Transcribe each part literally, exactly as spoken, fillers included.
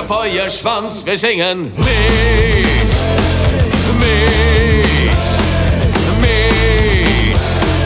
Feuerschwanz, wir singen mit, mit, mit,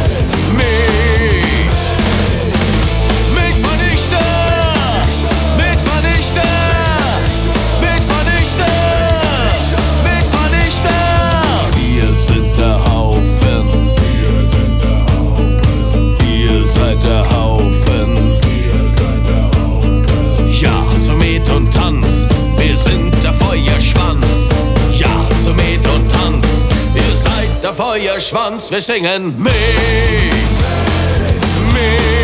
mit, mit Vernichter, mit Vernichter, mit Vernichter, mit Vernichter. Wir sind der Haufen, wir sind der Haufen, ihr seid der Haufen, ihr seid der Haufen. Ja, so Met und Tanz, wir sind der Feuerschwanz. Ja, so Met und Tanz, ihr seid der Feuerschwanz. Wir singen mit, mit.